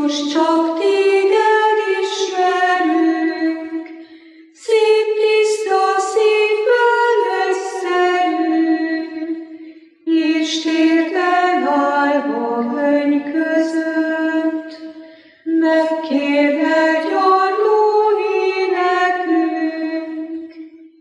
Krisztus, csak téged ismerünk, szép tiszta szívvel egyszerű, és térden állva könny között, megkérlek gyarlói nekünk.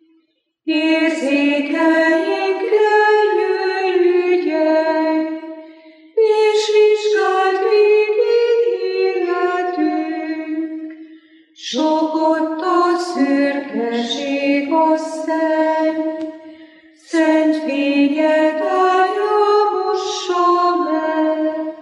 Érzékeinkre jöjj ügyelj, és vizsgáld végig életünk. Sok ott a szürkeség, a szenny, szent fényed állja mossa meg.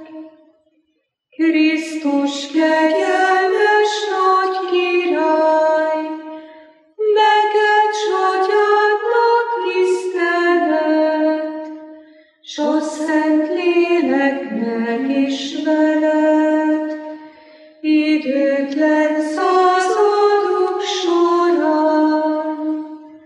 Krisztus kegyelmes nagy király, neked s atyádnak tisztelet, s a Szent Léleknek is veled, időtlen századok során.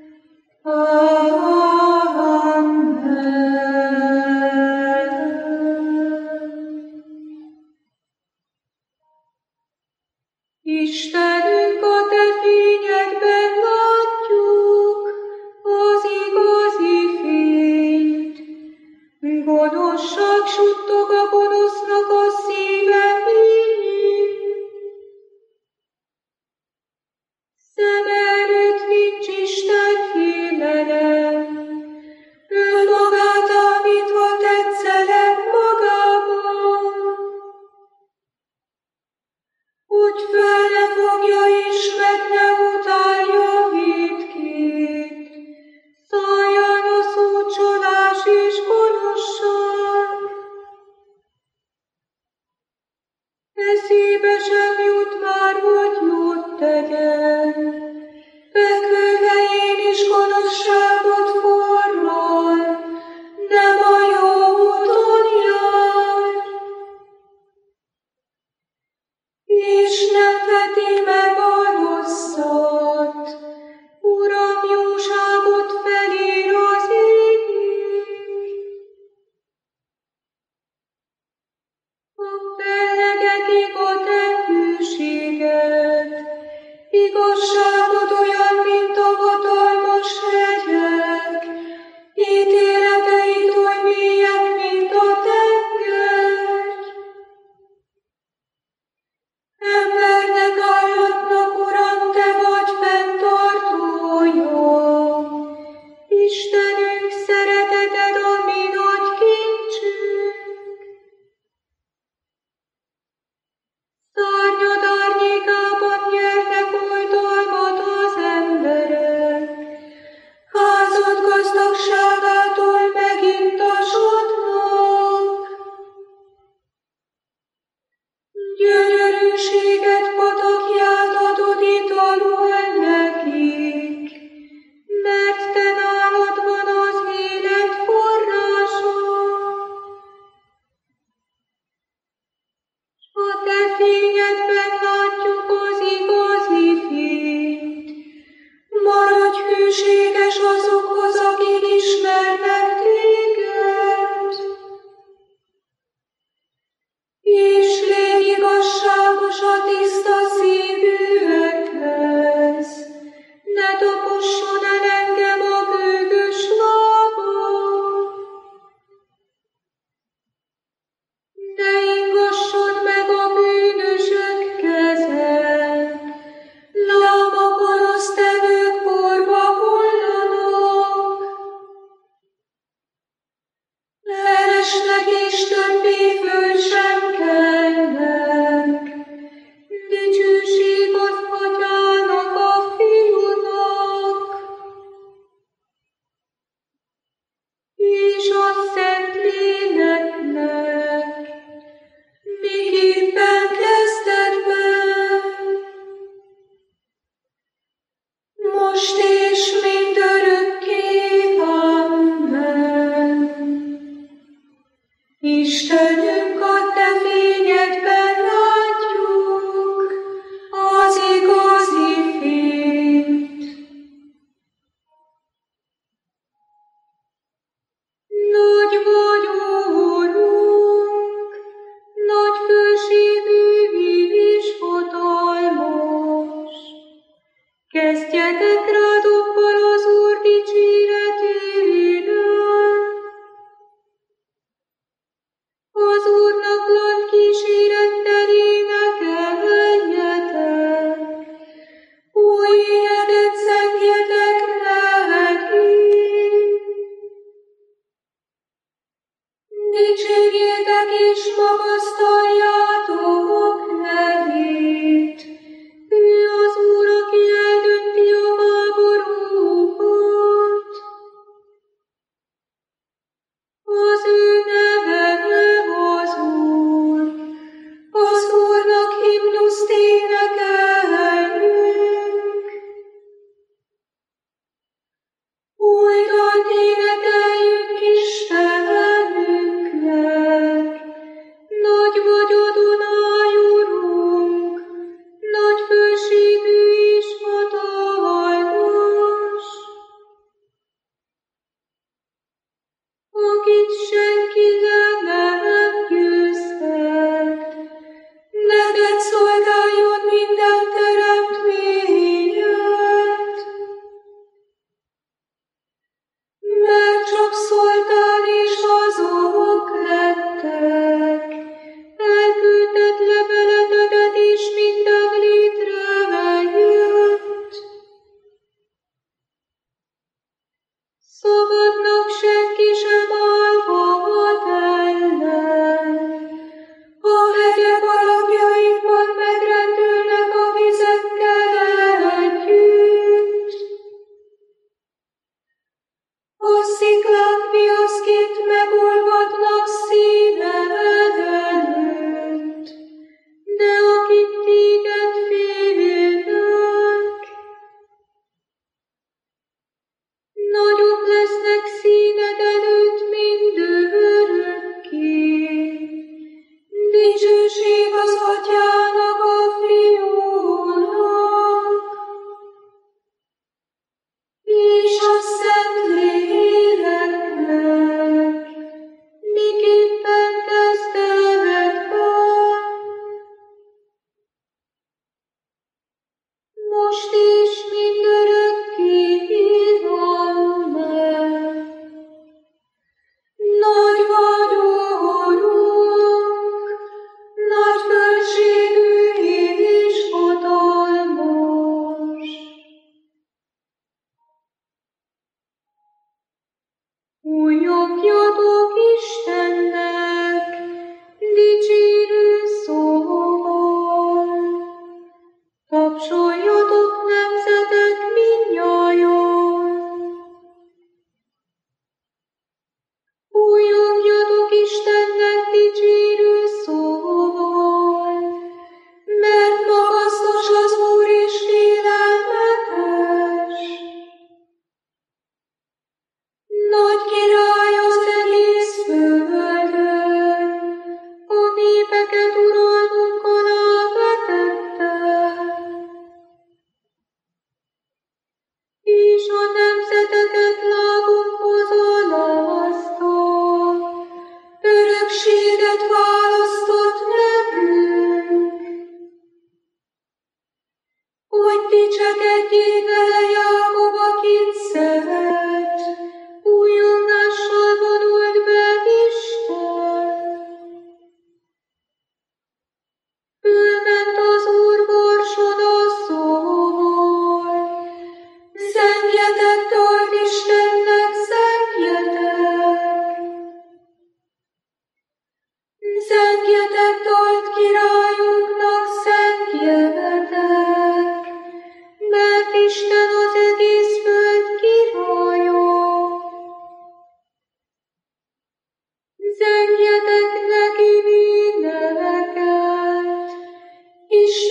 Istenünk, a te fényedben látjuk az igazi fényt. Gonoszság suttog a gonosznak a szíve mélyén. Szem előtt nincs Isten félelem, ő magát állítva tetszeleg magában, hogy fel ne fogja és meg ne utálja vétkét, szálljon a szócsolás és gonoszság. Eszébe sem jut már, hogy jót tegyen, fekvőhelyén is gonoszságot forral, nem a jó úton jár. És nem veti meg a rosszat, Uram, jóságot felír az égig. Fellegetik a te hűséged, igazságod olyan, mint a hatalmas hegyek, ítéleteid oly mélyek, mint a tenger. Embernek állatnak, Uram, te vagy fenntartója. Istenünk, szereteted a mi nagy kincsünk. Szárnyad árnyékában nyernek oltalmat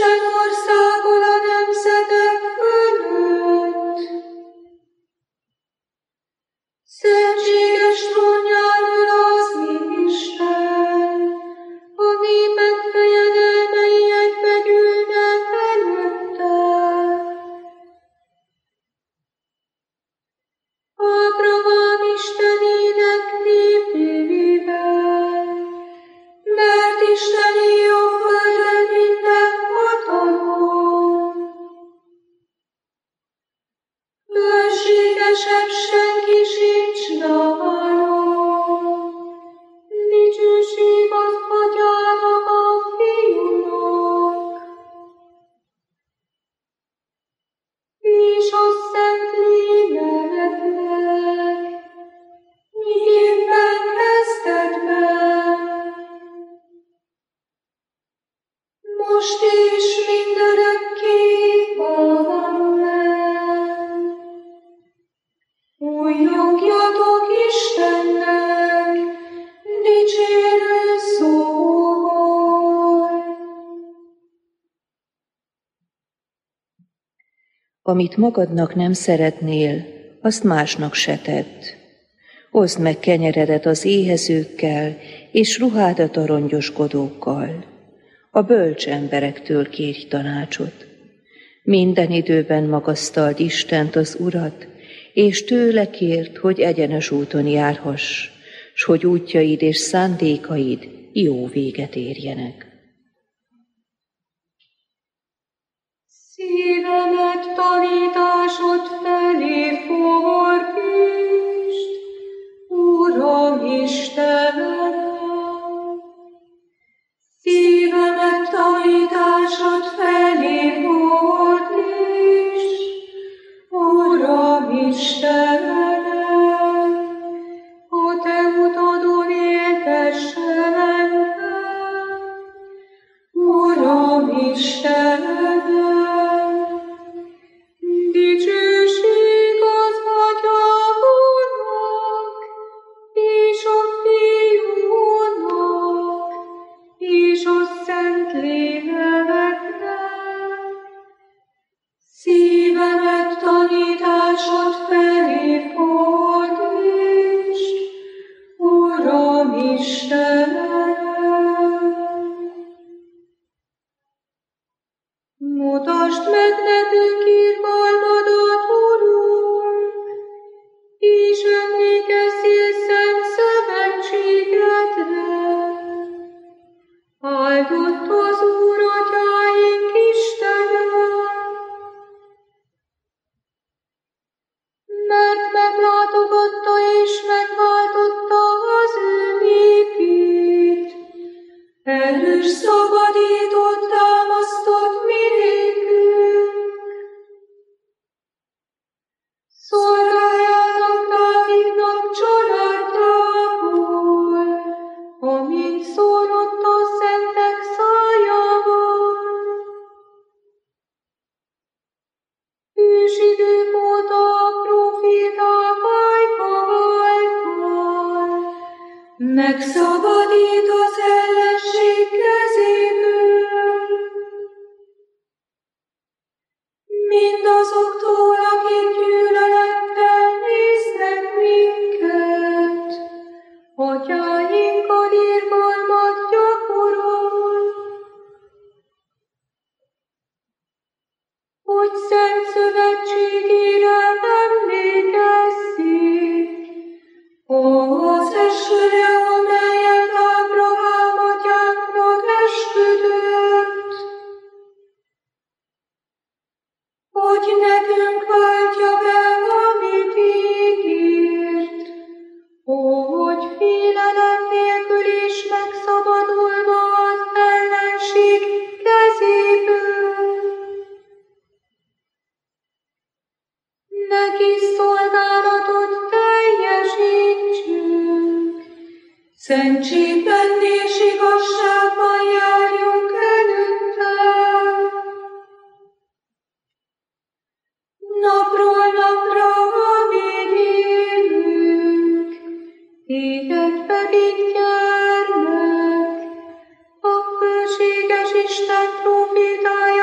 Isten országol a nemzetek fölött. Szentséges trónjáról az Isten, a népek fejedelmei egybegyűlnek előtte. Ábrahám Istenének népével, mert Istené a földön minden hatalom. Bölségesebb senki sincs nálam, dicsőség az Atyának, a Fiúnak, és a Szentléleknek, miképpen kezdetben, most és mindörökké. Amen. Újjongjatok Istennek dicsérő szóval. Amit magadnak nem szeretnél, azt másnak se tedd. Oszd meg kenyeredet az éhezőkkel, és ruhádat a rongyoskodókkal. A bölcs emberektől kérj tanácsot. Minden időben magasztald Istent, az Urat, és tőle kérd, hogy egyenes úton járhass, s hogy útjaid és szándékaid jó véget érjenek. Szívemet tanításod felé fordítsd, Uram Istenem. Szívemet tanításod felé fordítsd, Uram Istenem. A te utadon éltessen engem, Uram Istenem. Dicsőség az Atyának, és a Fiúnak, és a Szentléleknek. Szívemet tanításod felé fordítsd, Uram Istenem. Mutasd meg nekünk irgalmadat, Urunk, és emlékezzél szent szövetségedre. Áldott az Úr atyáink Istene, mert meglátogatta és megváltotta az ő népét. Erős szabadított, támasztott mi nékünk. Szolgáljának Dávidnak családjából, amint szólott a szentek szájával. Ősidők óta a proféták által megszabadít az ellenség kezéből. Mindazoktól, akik gyűlölettel néznek minket, atyáinkkal irgalmat gyakorol, hogy szent szövetségére emlékezzék, az esőre, amelyet Ábrahám atyánknak esküdött, hogy nekünk váltja be, amit ígért, hogy félelem nélkül is megszabadulva az ellenség kezéből. Neki szolgálatot teljesítsünk, szentségben és igazságban járjunk előtte. Napról napra, amíg élünk, téged pedig gyermek, a fölséges Isten profétája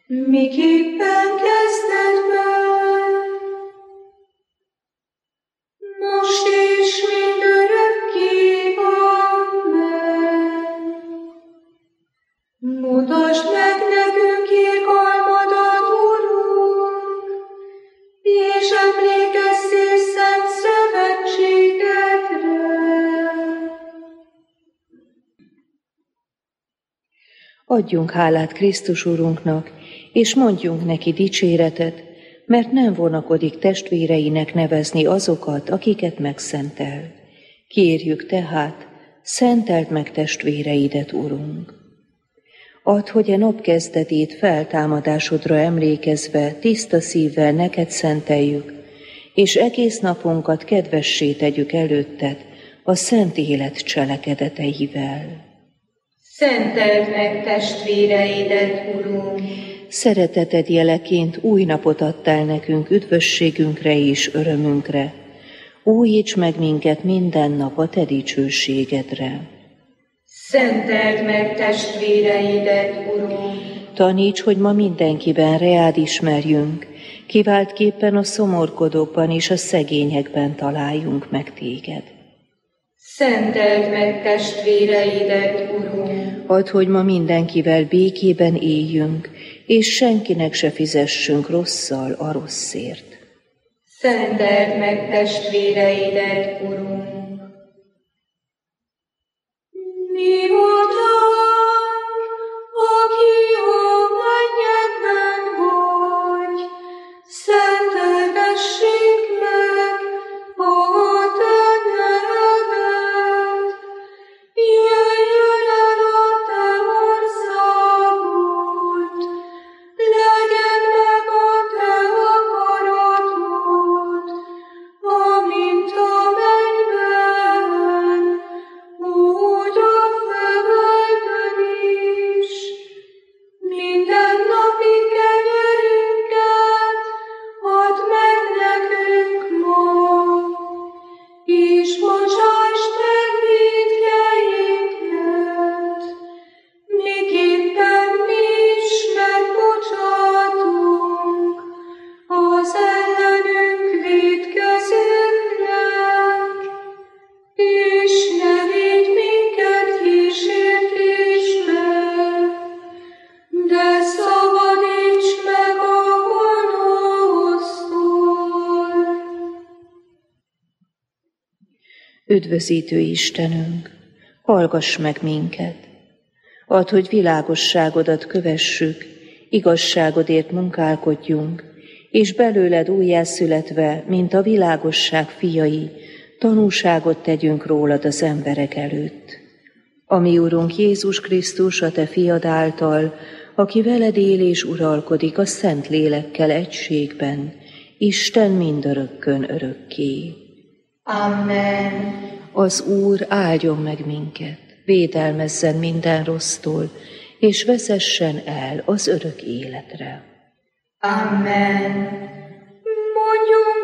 miképpen kezdetben, most és mindörökké. Amen. Mutasd meg nekünk irgalmadat, Urunk, és emlékezzél szent szövetségedre. Adjunk hálát Krisztus Urunknak, és mondjunk neki dicséretet, mert nem vonakodik testvéreinek nevezni azokat, akiket megszentel. Kérjük tehát, szenteld meg testvéreidet, Urunk. Add, hogy a nap kezdetét feltámadásodra emlékezve tiszta szívvel neked szenteljük, és egész napunkat kedvessé tegyük előtted a szent élet cselekedeteivel. Szenteld meg testvéreidet, Urunk! Szereteted jeleként új napot adtál nekünk üdvösségünkre és örömünkre. Újíts meg minket minden nap a te dicsőségedre. Szenteld meg testvéreidet, Urunk! Taníts, hogy ma mindenkiben reád ismerjünk, kiváltképpen a szomorkodókban és a szegényekben találjunk meg téged. Szenteld meg testvéreidet, Urunk! Add, hogy ma mindenkivel békében éljünk, és senkinek se fizessünk rosszal a rosszért. Szenteld meg testvéreidet, Urunk! Mi voltánk, aki a mennyekben vagy, szenteltessék meg a te neved. Jöjjön el a te országod, legyen meg a te akaratod, amint a mennyben, úgy a földön is. Minden napi kenyerünket add meg nekünk ma, és bocsásd meg vétkeinket, miképpen mi is megbocsátunk az ellenünk vétkezőknek, és ne vigy minket kísértésbe, de szabadíts meg a gonosztól. Üdvözítő Istenünk, hallgass meg minket! Add, hogy világosságodat kövessük, igazságodért munkálkodjunk, és belőled újjászületve, mint a világosság fiai, tanúságot tegyünk rólad az emberek előtt. Ami Urunk Jézus Krisztus, a te fiad által, aki veled él és uralkodik a Szent Lélekkel egységben, Isten mindörökkön örökké. Amen. Az Úr áldjon meg minket, védelmezzen minden rossztól, és vezessen el az örök életre. Amen. Mondjunk